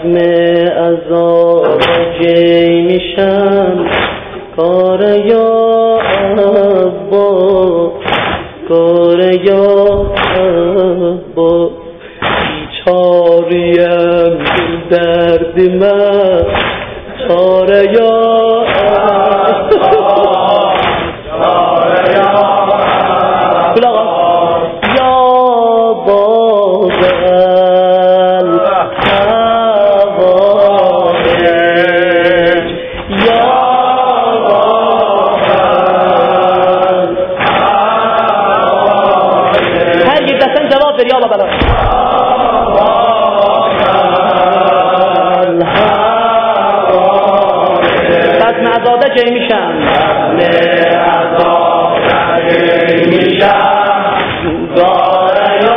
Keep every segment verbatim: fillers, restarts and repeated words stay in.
بزم عذاب جی میشم کار یا عبا کار یا عبا بیچاریم دل درد من چاره یا عبا چاره یا عبا یا بازل حوایج یا بازل حوایج هر یک دستن جواب داری آبا بلا بزم عزاده جی میشم بزم عزاده جی میشم گاره یا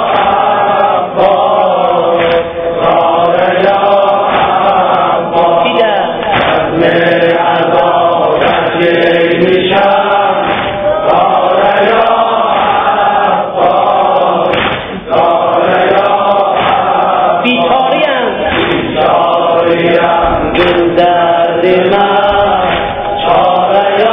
عباس گاره یا عباس بزم عزاده جی میشم گاره یا عباس گاره یا عباس بیچاریم بیچاریم دل درد من چاره یا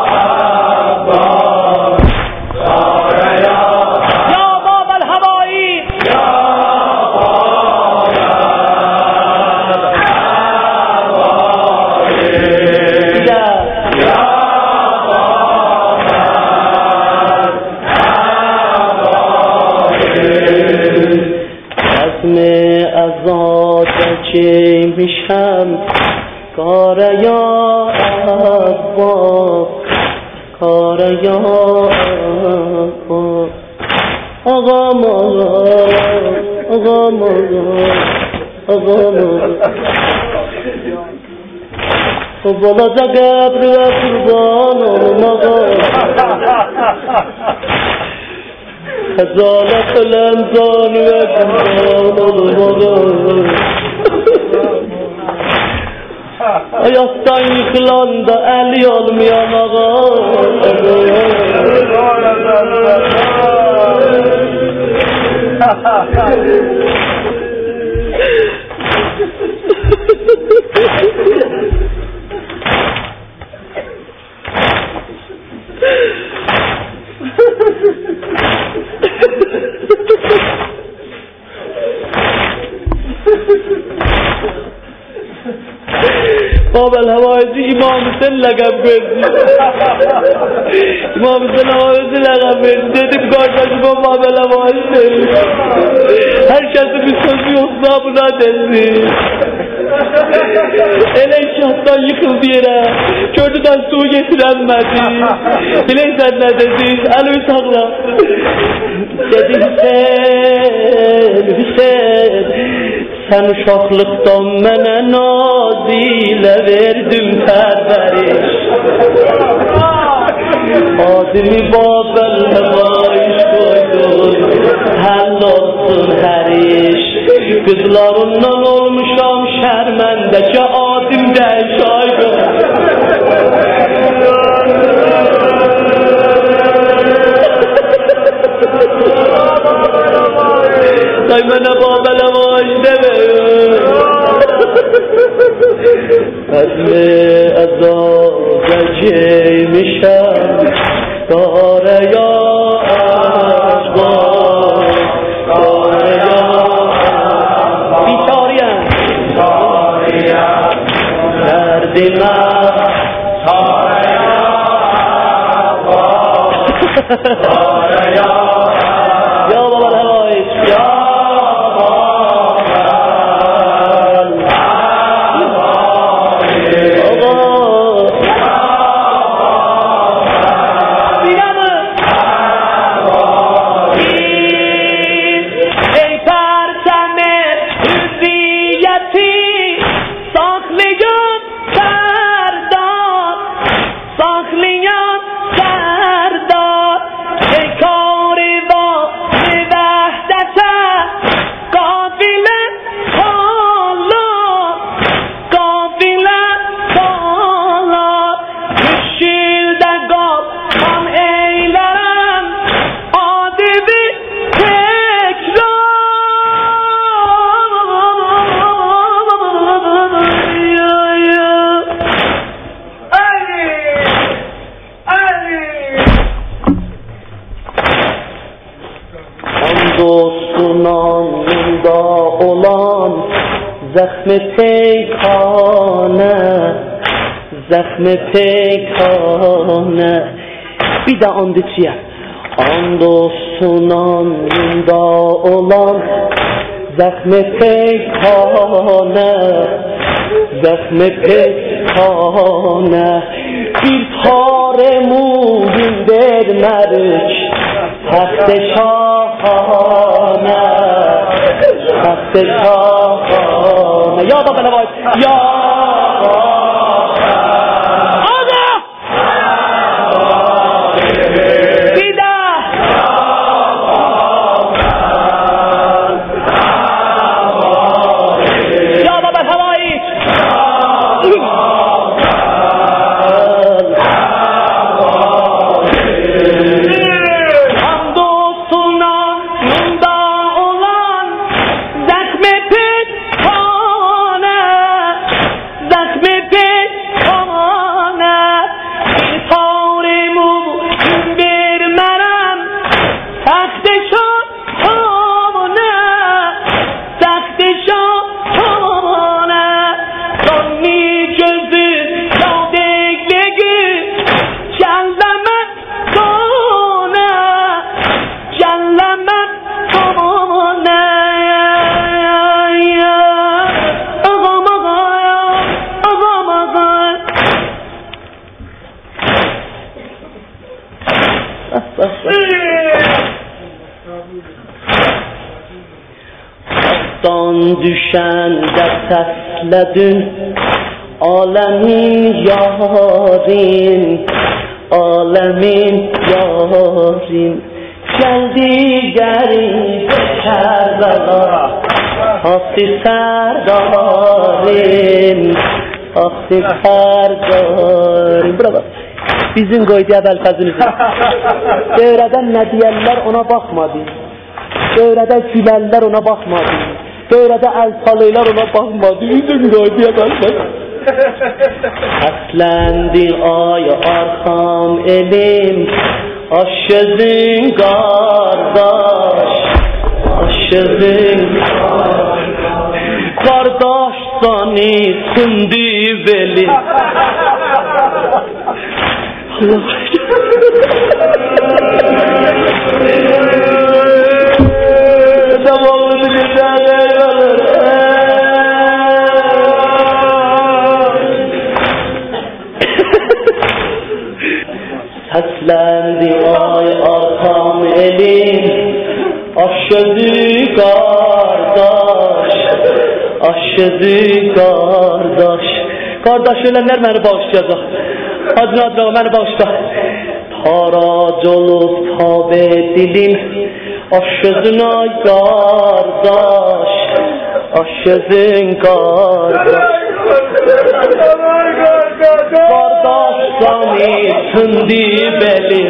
عباس چاره یا یا باب الهوایی یا باب الهوایی یا باب الهوایی بزم عزاده چی میشم کار یا عباس کار یا عباس آقا ماغا آقا ماغا آقا ماغا بالا جا قبر و قربان ماغا خزالت لنزان و قربان ماغا ayaktan yıkılan da eli olmayan ağa باب الهوایزی امام حسین لقب verdi امام حسین havayzi لقب verdi dedim kardeşime bab الهوایzi herkesin bir sözü yoksa buna densin ele inşaattan yıkıldı yere kördüden su getirenmedi bileysen ne dedi elimi sakla dedi Hüseyin Hüseyin sen uşaqlıqdan mənə nazilə verdim pərvəriş adimi Babel həvaiş qoydun həll olsun hər iş qızlarından olmuşam şərməndə ki adim dəş aydın Ay mənə Babel həvaiş demə بزم عزاده جی میشم کاره یا عباس کاره یا بیچاریم بیچاریم درد من چاره یا عباس چاره یا یا بابا الهوایج یا sunanında olan zəxmi peykhanə, zəxmi peykhanə. Bir də and içiyəm. And o sunanında olan zəxmi peykhanə, zəxmi peykhanə. Bir tare muğin vermərik təxt şahanə, təxt şahanə. Ya da belə var, ya düşəndə səslədin aləmin yarim, aləmin yarim. Gəldi qərib Kərbəla, hafti sərdarim, hafti sərdarim. Bravo. Bizim qoydu Əbəlfəzimizin. Dövrədən nə deyərlər ona baxmadı. Dövrədə gülərlər ona baxmadı. Dövrədə əl salıylar ona baxmadı. Bizim qoydu Əbəlfəzim. Əsləndi ay arxam elim, aşızın qardaş, aşızın qardaş sani sündü belim. Allah devamını güzel eyvalır. Səsləndi ay arxam elim, aşıdı qardaş, aşıdı qardaş. Qardaş ölənlər məni bağışlayacaq. Hacı Nadir məni bağışla. Tarac olub tabe dilim, aşızın ay qardaş, aşızın qardaş. Qardaş sani sündü belim.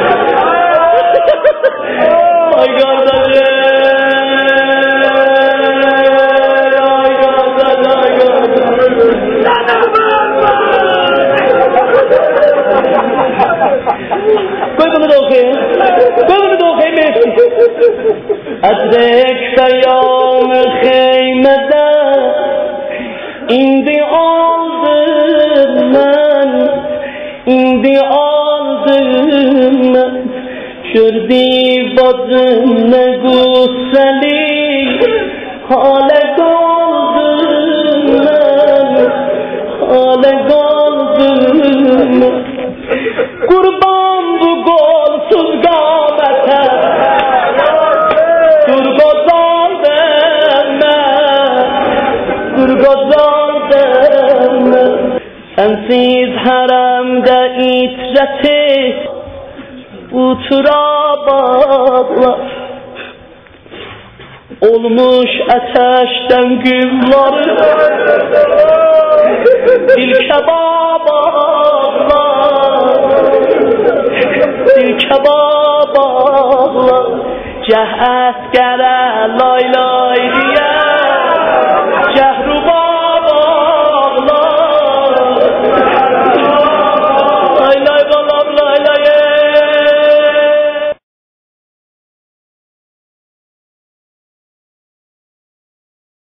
Ay qardaşım. Koy bunu da okuyayım. Koy bunu da okuyayım. Edrek feyyam-ı kheymede indi aldım ben, indi aldım ben. Şurdi bacım ne gusseli hale kaldım ben, hale kaldım ben. Kurban bu golsuz gamete, dur gozal deme, dur gozal deme. Sensiz haremde itreti utura bağlar, olmuş ateşten güllar, dil kebablar, dil kebablar. Cəhət gələ lay lay